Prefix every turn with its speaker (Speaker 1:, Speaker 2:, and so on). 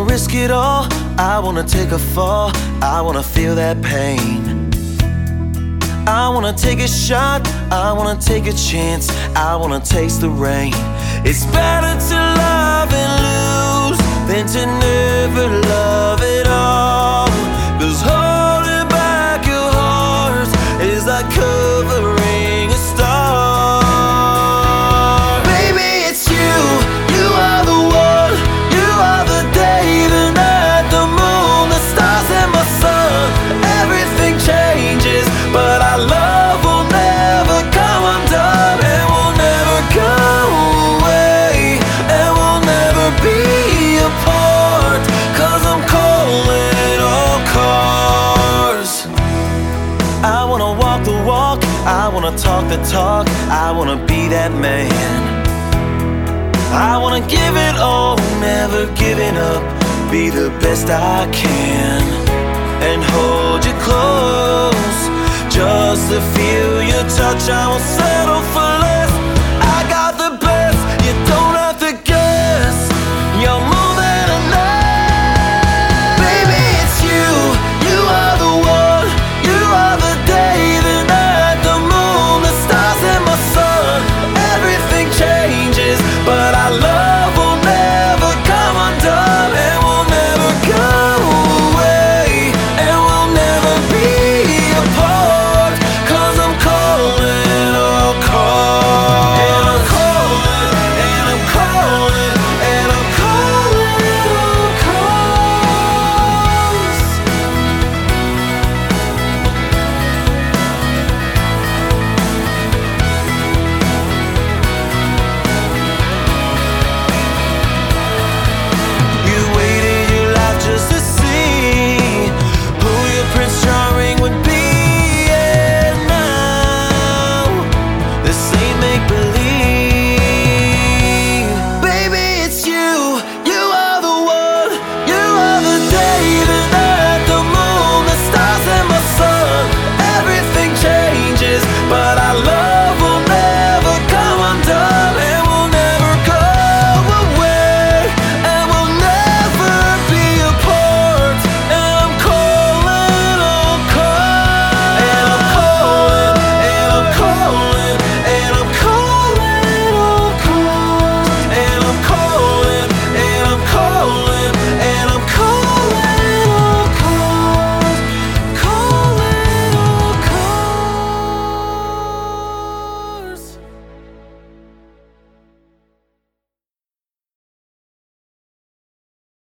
Speaker 1: risk it all, I wanna take a fall, I wanna feel that pain. I wanna take a shot, I wanna take a chance, I wanna taste the rain. It's better to love and lose than to never love at all. 'Cause holding back your heart is like covering a star. Baby, it's you, you are the one, you are the day, the night, the moon, the stars and my sun. Everything changes, but our love will never come undone, and will never go away, and will never be apart. 'Cause I'm calling all cars. I wanna walk the walk, I wanna talk the talk, I wanna be that man. I wanna give it all, never giving up, be the best I can, and hold you close, just to feel your touch. I will settle for